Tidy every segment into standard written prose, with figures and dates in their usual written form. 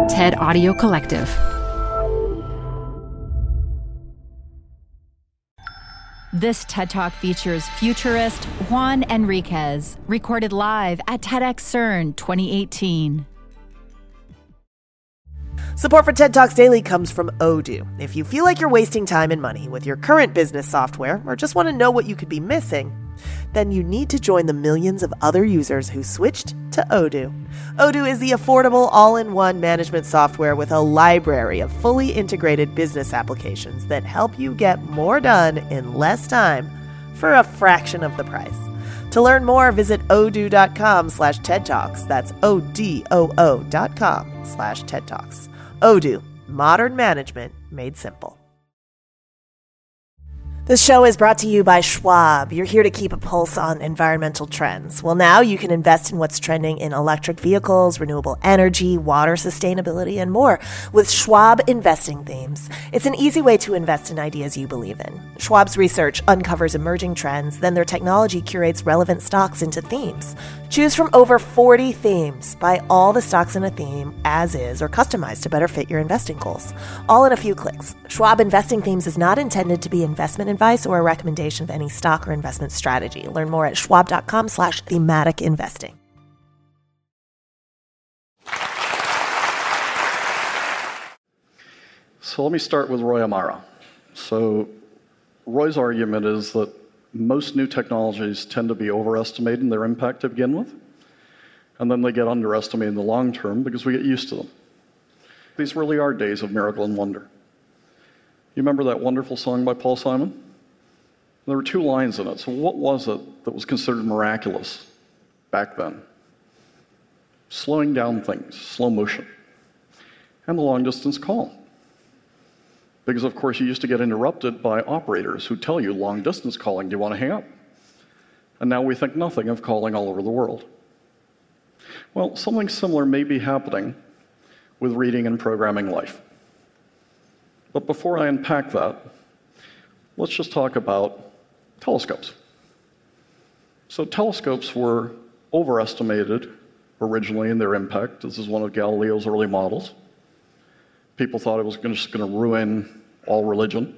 TED Audio Collective. This TED Talk features futurist Juan Enriquez, recorded live at TEDx CERN 2018. Support for TED Talks Daily comes from Odoo. If you feel like you're wasting time and money with your current business software, or just want to know what you could be missing, then you need to join the millions of other users who switched to Odoo. Odoo is the affordable all-in-one management software with a library of fully integrated business applications that help you get more done in less time for a fraction of the price. To learn more, visit odoo.com/TED Talks. That's ODOO.com/TED Talks. Odoo, modern management made simple. This show is brought to you by Schwab. You're here to keep a pulse on environmental trends. Well, now you can invest in what's trending in electric vehicles, renewable energy, water sustainability, and more with Schwab Investing Themes. It's an easy way to invest in ideas you believe in. Schwab's research uncovers emerging trends, then their technology curates relevant stocks into themes. Choose from over 40 themes. Buy all the stocks in a theme as is or customized to better fit your investing goals. All in a few clicks. Schwab Investing Themes is not intended to be investment advice or a recommendation of any stock or investment strategy. Learn more at schwab.com/thematic investing. So let me start with Roy Amara. So Roy's argument is that most new technologies tend to be overestimated in their impact to begin with, and then they get underestimated in the long term because we get used to them. These really are days of miracle and wonder. You remember that wonderful song by Paul Simon? There were two lines in it. So what was it that was considered miraculous back then? Slowing down things, slow motion, and the long-distance call. Because, of course, you used to get interrupted by operators who tell you, long-distance calling, do you want to hang up? And now we think nothing of calling all over the world. Well, something similar may be happening with reading and programming life. But before I unpack that, let's just talk about telescopes. So telescopes were overestimated originally in their impact. This is one of Galileo's early models. People thought it was just going to ruin all religion.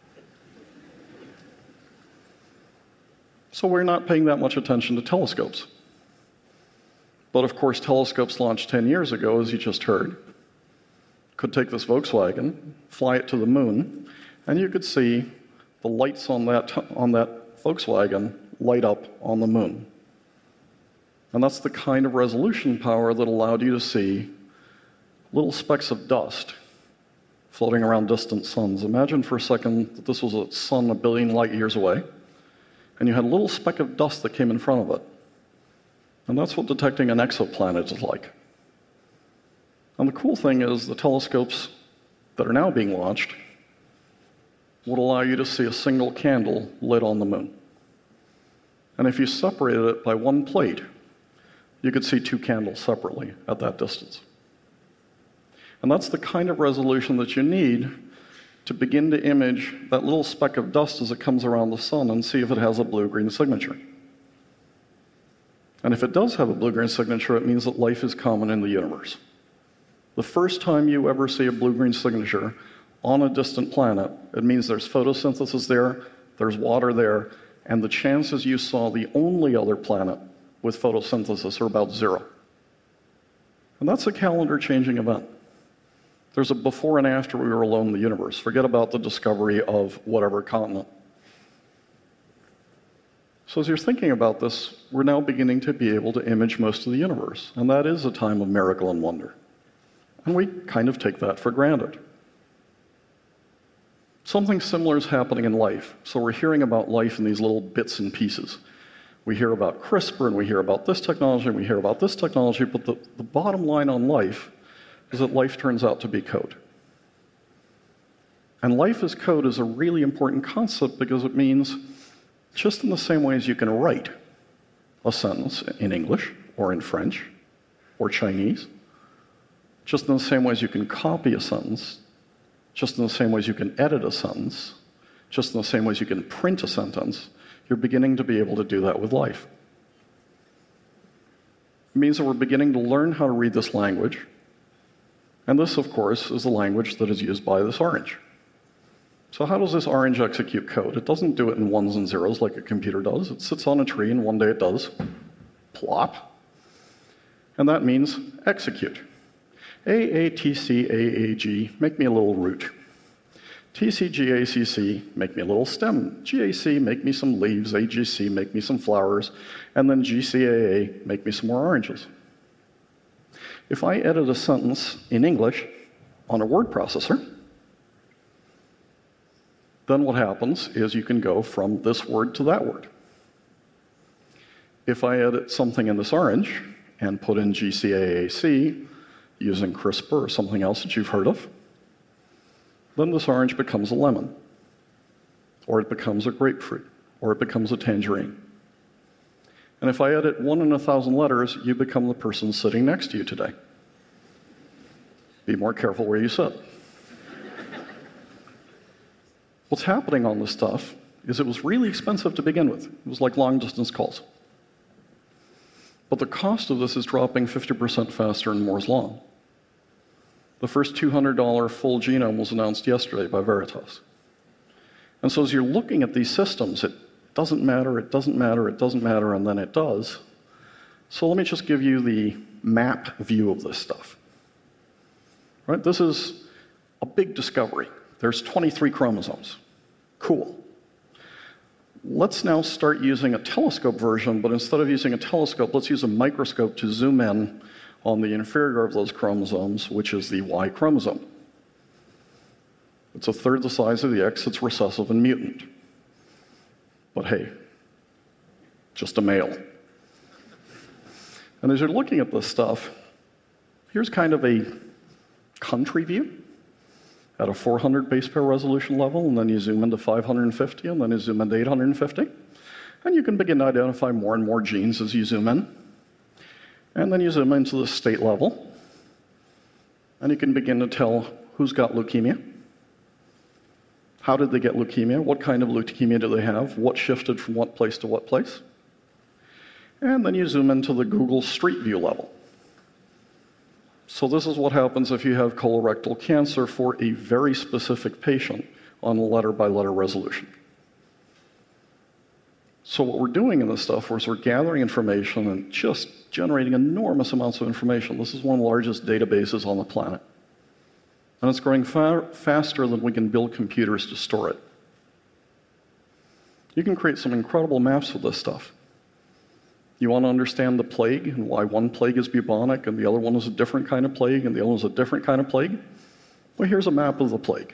So we're not paying that much attention to telescopes. But of course, telescopes launched 10 years ago, as you just heard, could take this Volkswagen, fly it to the moon, and you could see the lights on that Volkswagen light up on the moon. And that's the kind of resolution power that allowed you to see little specks of dust floating around distant suns. Imagine for a second that this was a sun 1 billion light years away, and you had a little speck of dust that came in front of it. And that's what detecting an exoplanet is like. And the cool thing is the telescopes that are now being launched would allow you to see a single candle lit on the moon. And if you separated it by one plate, you could see 2 candles separately at that distance. And that's the kind of resolution that you need to begin to image that little speck of dust as it comes around the sun and see if it has a blue-green signature. And if it does have a blue-green signature, it means that life is common in the universe. The first time you ever see a blue-green signature on a distant planet, it means there's photosynthesis there, there's water there, and the chances you saw the only other planet with photosynthesis are about 0. And that's a calendar-changing event. There's a before and after we were alone in the universe. Forget about the discovery of whatever continent. So as you're thinking about this, we're now beginning to be able to image most of the universe, and that is a time of miracle and wonder. And we kind of take that for granted. Something similar is happening in life. So we're hearing about life in these little bits and pieces. We hear about CRISPR, and we hear about this technology, and we hear about this technology, but the bottom line on life is that life turns out to be code. And life as code is a really important concept because it means just in the same way as you can write a sentence in English or in French or Chinese, just in the same way as you can copy a sentence, just in the same way as you can edit a sentence, just in the same way as you can print a sentence, you're beginning to be able to do that with life. It means that we're beginning to learn how to read this language, And this, of course, is the language that is used by this orange. So how does this orange execute code? It doesn't do it in ones and zeros like a computer does. It sits on a tree, and one day it does plop. And that means execute. AATC, make me a little root. TCGACC, make me a little stem. GAC, make me some leaves. AGC, make me some flowers. And then GCAA, make me some more oranges. If I edit a sentence in English on a word processor, then what happens is you can go from this word to that word. If I edit something in this orange and put in GCAAC using CRISPR or something else that you've heard of, then this orange becomes a lemon, or it becomes a grapefruit, or it becomes a tangerine. And if I edit 1 in 1,000 letters, you become the person sitting next to you today. Be more careful where you sit. What's happening on this stuff is it was really expensive to begin with. It was like long-distance calls. But the cost of this is dropping 50% faster in Moore's Law. The first $200 full genome was announced yesterday by Veritas. And so as you're looking at these systems, it doesn't matter, it doesn't matter, it doesn't matter, and then it does. So let me just give you the map view of this stuff. Right? This is a big discovery. There's 23 chromosomes. Cool. Let's now start using a telescope version, but instead of using a telescope, let's use a microscope to zoom in on the inferior of those chromosomes, which is the Y chromosome. It's a third the size of the X, it's recessive and mutant. But hey, just a male. And as you're looking at this stuff, here's kind of a country view at a 400 base pair resolution level, and then you zoom into 550, and then you zoom into 850. And you can begin to identify more and more genes as you zoom in. And then you zoom into the state level, and you can begin to tell who's got leukemia, how did they get leukemia, what kind of leukemia do they have, what shifted from what place to what place. And then you zoom into the Google Street View level. So this is what happens if you have colorectal cancer for a very specific patient on a letter-by-letter resolution. So what we're doing in this stuff is we're gathering information and just generating enormous amounts of information. This is one of the largest databases on the planet. And it's growing faster than we can build computers to store it. You can create some incredible maps with this stuff. You want to understand the plague and why one plague is bubonic and the other one is a different kind of plague and the other one is a different kind of plague? Well, here's a map of the plague.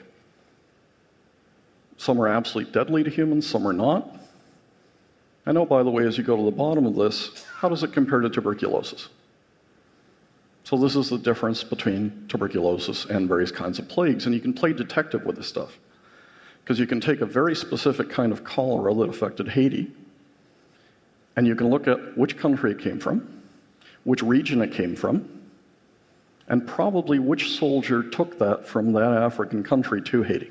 Some are absolutely deadly to humans, some are not. I know, by the way, as you go to the bottom of this, how does it compare to tuberculosis? So this is the difference between tuberculosis and various kinds of plagues, and you can play detective with this stuff. Because you can take a very specific kind of cholera that affected Haiti, and you can look at which country it came from, which region it came from, and probably which soldier took that from that African country to Haiti.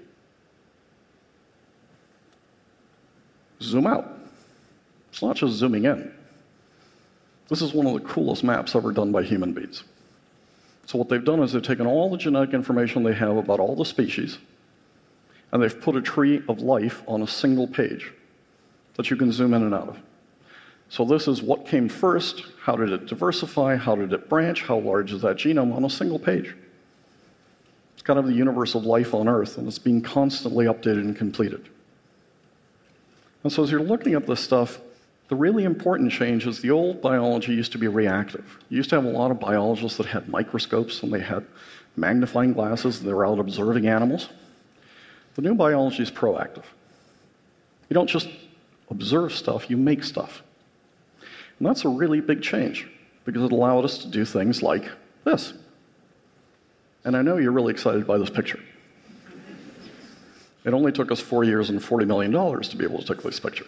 Zoom out. It's not just zooming in. This is one of the coolest maps ever done by human beings. So what they've done is they've taken all the genetic information they have about all the species, and they've put a tree of life on a single page that you can zoom in and out of. So this is what came first, how did it diversify, how did it branch, how large is that genome on a single page. It's kind of the universe of life on Earth, and it's being constantly updated and completed. And so as you're looking at this stuff, the really important change is the old biology used to be reactive. You used to have a lot of biologists that had microscopes and they had magnifying glasses and they were out observing animals. The new biology is proactive. You don't just observe stuff, you make stuff. And that's a really big change because it allowed us to do things like this. And I know you're really excited by this picture. It only took us 4 years and $40 million to be able to take this picture.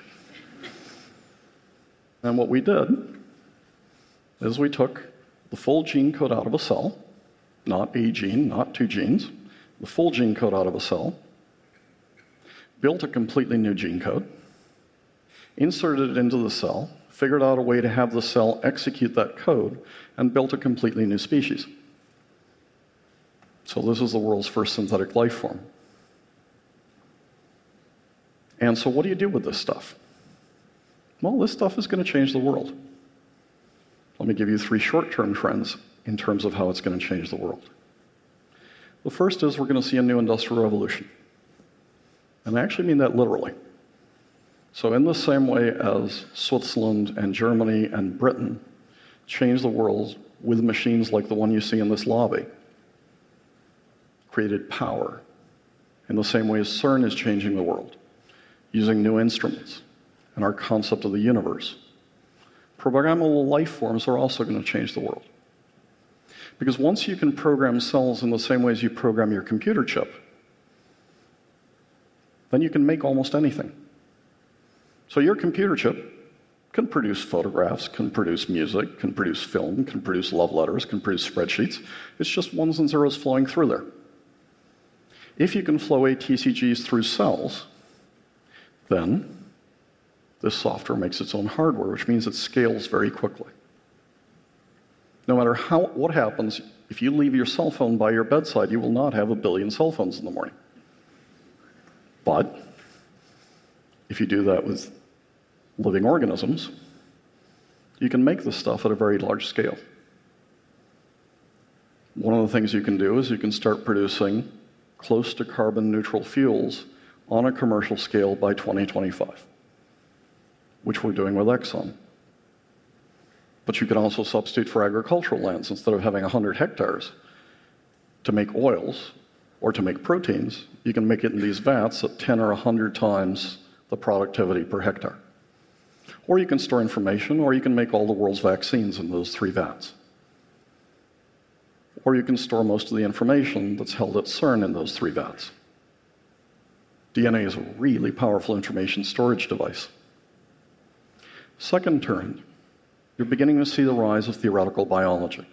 And what we did is we took the full gene code out of a cell, not a gene, not two genes, the full gene code out of a cell, built a completely new gene code, inserted it into the cell, figured out a way to have the cell execute that code, and built a completely new species. So this is the world's first synthetic life form. And so what do you do with this stuff? Well, this stuff is going to change the world. Let me give you 3 short-term trends in terms of how it's going to change the world. The first is we're going to see a new industrial revolution. And I actually mean that literally. So in the same way as Switzerland and Germany and Britain changed the world with machines like the one you see in this lobby, created power, in the same way as CERN is changing the world, using new instruments and our concept of the universe, programmable life forms are also going to change the world. Because once you can program cells in the same way as you program your computer chip, then you can make almost anything. So your computer chip can produce photographs, can produce music, can produce film, can produce love letters, can produce spreadsheets. It's just ones and zeros flowing through there. If you can flow ATCGs through cells, then this software makes its own hardware, which means it scales very quickly. No matter what happens, if you leave your cell phone by your bedside, you will not have 1 billion cell phones in the morning. But if you do that with living organisms, you can make this stuff at a very large scale. One of the things you can do is you can start producing close to carbon neutral fuels on a commercial scale by 2025, which we're doing with Exxon. But you can also substitute for agricultural lands. Instead of having 100 hectares to make oils or to make proteins, you can make it in these vats at 10 or 100 times the productivity per hectare. Or you can store information, or you can make all the world's vaccines in those 3 vats. Or you can store most of the information that's held at CERN in those 3 vats. DNA is a really powerful information storage device. Second trend, you're beginning to see the rise of theoretical biology.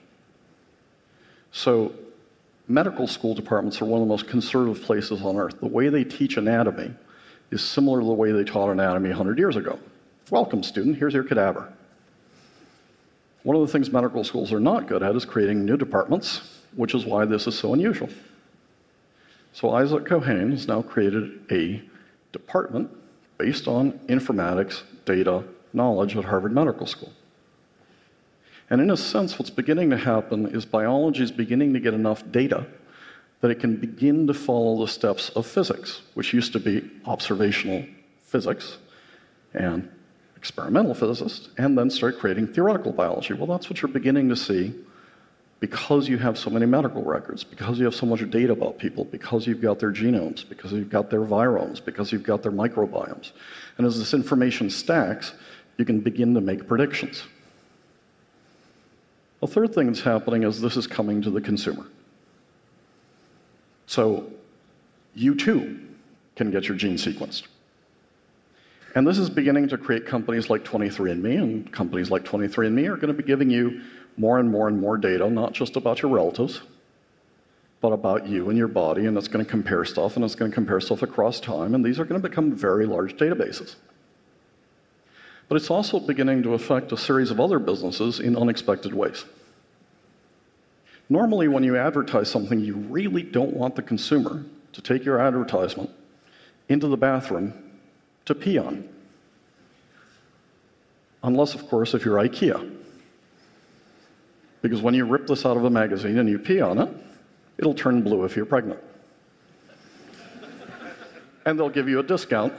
So medical school departments are one of the most conservative places on earth. The way they teach anatomy is similar to the way they taught anatomy 100 years ago. Welcome, student, here's your cadaver. One of the things medical schools are not good at is creating new departments, which is why this is so unusual. So Isaac Cohane has now created a department based on informatics, data, knowledge at Harvard Medical School. And in a sense, what's beginning to happen is biology is beginning to get enough data that it can begin to follow the steps of physics, which used to be observational physics and experimental physicists, and then start creating theoretical biology. Well, that's what you're beginning to see because you have so many medical records, because you have so much data about people, because you've got their genomes, because you've got their viromes, because you've got their microbiomes. And as this information stacks, you can begin to make predictions. The third thing that's happening is this is coming to the consumer. So you too can get your gene sequenced. And this is beginning to create companies like 23andMe, and companies like 23andMe are going to be giving you more and more and more data, not just about your relatives, but about you and your body, and it's going to compare stuff, and it's going to compare stuff across time, and these are going to become very large databases. But it's also beginning to affect a series of other businesses in unexpected ways. Normally, when you advertise something, you really don't want the consumer to take your advertisement into the bathroom to pee on. Unless, of course, if you're IKEA. Because when you rip this out of a magazine and you pee on it, it'll turn blue if you're pregnant. And they'll give you a discount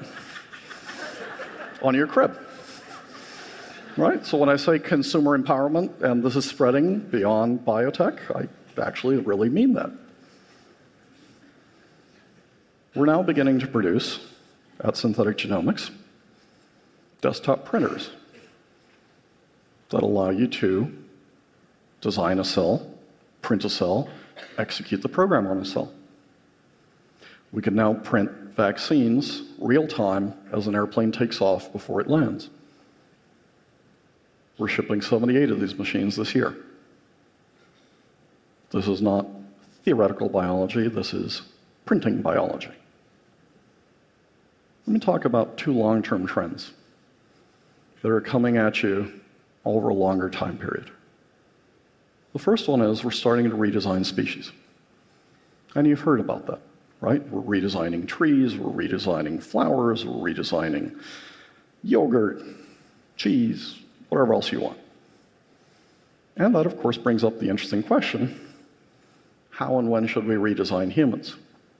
on your crib. Right? So when I say consumer empowerment and this is spreading beyond biotech, I actually really mean that. We're now beginning to produce, at Synthetic Genomics, desktop printers that allow you to design a cell, print a cell, execute the program on a cell. We can now print vaccines real time as an airplane takes off before it lands. We're shipping 78 of these machines this year. This is not theoretical biology, this is printing biology. Let me talk about 2 long-term trends that are coming at you over a longer time period. The first one is we're starting to redesign species. And you've heard about that, right? We're redesigning trees, we're redesigning flowers, we're redesigning yogurt, cheese, whatever else you want. And that, of course, brings up the interesting question, how and when should we redesign humans?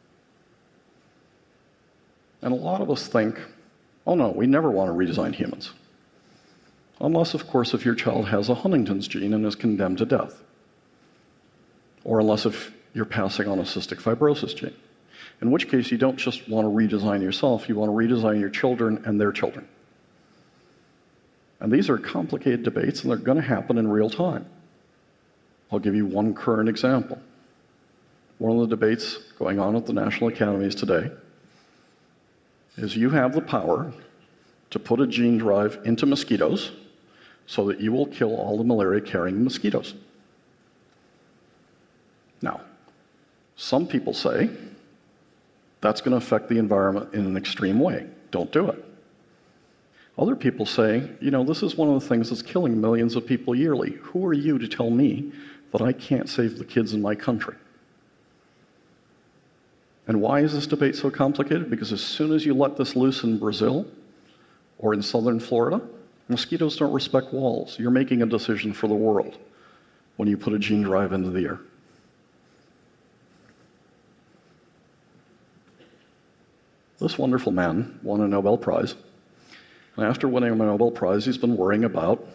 And a lot of us think, oh no, we never want to redesign humans. Unless, of course, if your child has a Huntington's gene and is condemned to death. Or unless if you're passing on a cystic fibrosis gene. In which case, you don't just want to redesign yourself, you want to redesign your children and their children. And these are complicated debates, and they're going to happen in real time. I'll give you one current example. One of the debates going on at the National Academies today is you have the power to put a gene drive into mosquitoes so that you will kill all the malaria-carrying mosquitoes. Now, some people say that's going to affect the environment in an extreme way. Don't do it. Other people say, you know, this is one of the things that's killing millions of people yearly. Who are you to tell me that I can't save the kids in my country? And why is this debate so complicated? Because as soon as you let this loose in Brazil or in southern Florida, mosquitoes don't respect walls. You're making a decision for the world when you put a gene drive into the air. This wonderful man won a Nobel Prize. And after winning a Nobel Prize, he's been worrying about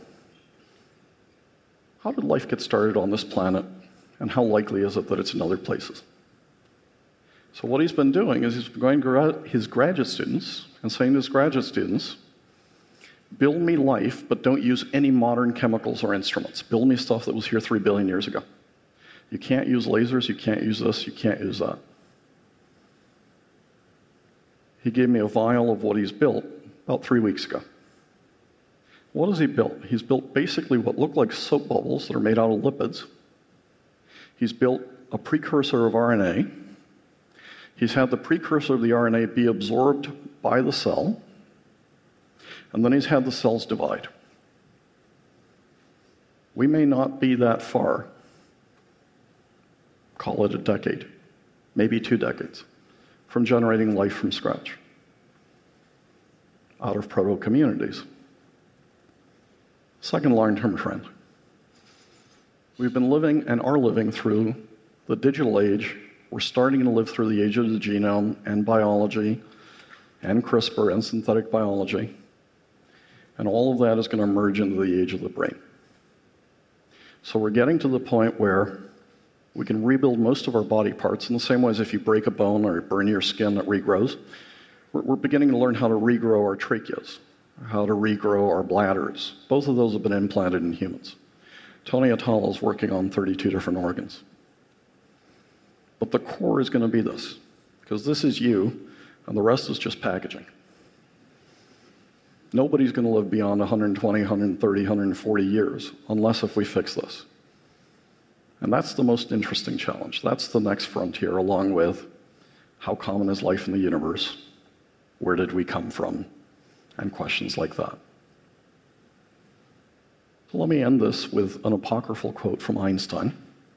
how did life get started on this planet, and how likely is it that it's in other places? So what he's been doing is he's been going to his graduate students and saying to his graduate students, build me life, but don't use any modern chemicals or instruments. Build me stuff that was here 3 billion years ago. You can't use lasers, you can't use this, you can't use that. He gave me a vial of what he's built about 3 weeks ago. What has he built? He's built basically what look like soap bubbles that are made out of lipids. He's built a precursor of RNA. He's had the precursor of the RNA be absorbed by the cell, and then he's had the cells divide. We may not be that far, call it a decade, maybe 2 decades, from generating life from scratch out of proto-communities. Second long-term trend. We've been living and are living through the digital age. We're starting to live through the age of the genome and biology and CRISPR and synthetic biology. And all of that is going to merge into the age of the brain. So we're getting to the point where we can rebuild most of our body parts in the same way as if you break a bone or burn your skin, it regrows. We're beginning to learn how to regrow our tracheas, how to regrow our bladders. Both of those have been implanted in humans. Tony Atala is working on 32 different organs. But the core is going to be this, because this is you, and the rest is just packaging. Nobody's going to live beyond 120, 130, 140 years, unless if we fix this. And that's the most interesting challenge. That's the next frontier, along with how common is life in the universe? Where did we come from? And questions like that. So let me end this with an apocryphal quote from Einstein.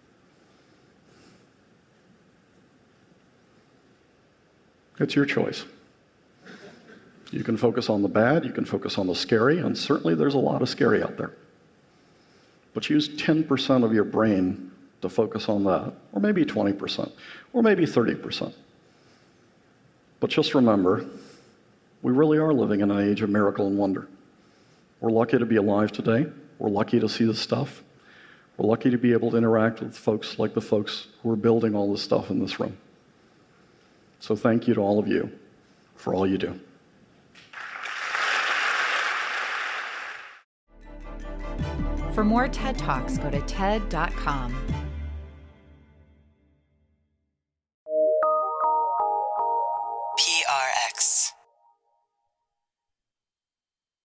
It's your choice. You can focus on the bad, you can focus on the scary, and certainly there's a lot of scary out there. But use 10% of your brain to focus on that, or maybe 20%, or maybe 30%. But just remember, we really are living in an age of miracle and wonder. We're lucky to be alive today. We're lucky to see this stuff. We're lucky to be able to interact with folks like the folks who are building all this stuff in this room. So thank you to all of you for all you do. For more TED Talks, go to TED.com.